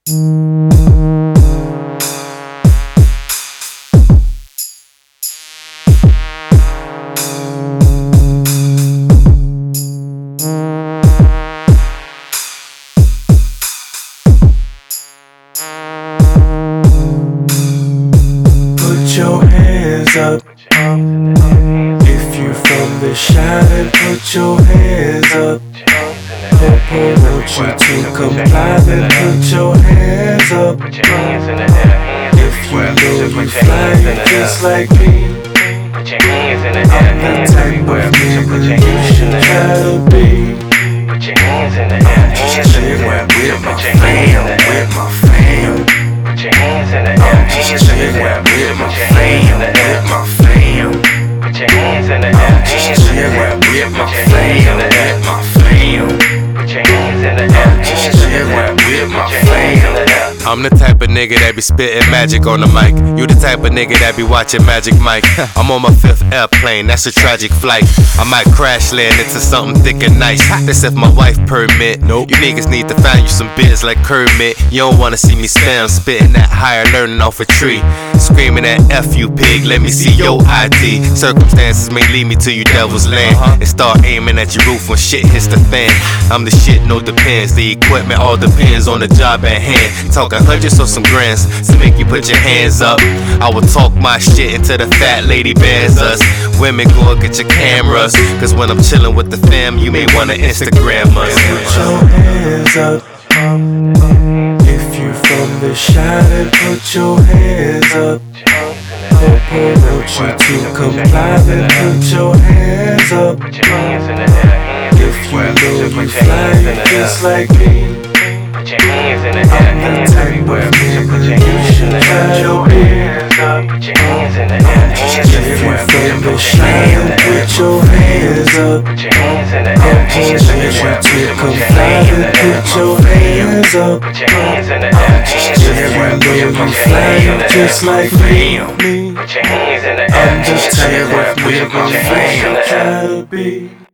Put your hands up. If you from the shine, put your hands up. Popo wants you to comply, then put your hands up. If you know you fly, you just like me. I'm the type of nigga you should try to be. I'm chillin' with my fam, with my fam. I'm chillin' with my fam, with my fam. I'm chillin' with my fam, with my fam. I'm chillin' with my fam. I'm the type of nigga that be spittin' magic on the mic. You the type of nigga that be watching Magic Mike. I'm on my 5th airplane, that's a tragic flight. I might crash land into something thick and nice. This if my wife permit. Nope. You niggas need to find you some biz like Kermit. You don't wanna see me spam, spittin' that higher learning off a tree. Screaming at F you pig, let me see your ID. Circumstances may lead me to you devil's land. And start aiming at your roof when shit hits the fan. I'm the shit, no depends. The equipment all depends on the job at hand. Talking hundreds or some grands to make you put your hands up. I will talk my shit until the fat lady bans us. Women, go and get your cameras, cause when I'm chillin' with the fam, you may wanna Instagram us. Put your hands up. If you from the shine, put your hands up. Popo wants you to comply, then put your hands up. If you know you fly, you just like me. I'm the type of nigga you should try to be. If you from the shine, put your hands up. Popo wants you to comply, then put your hands up. If you know you fly, you just like me. I'm the type of nigga you should try to be.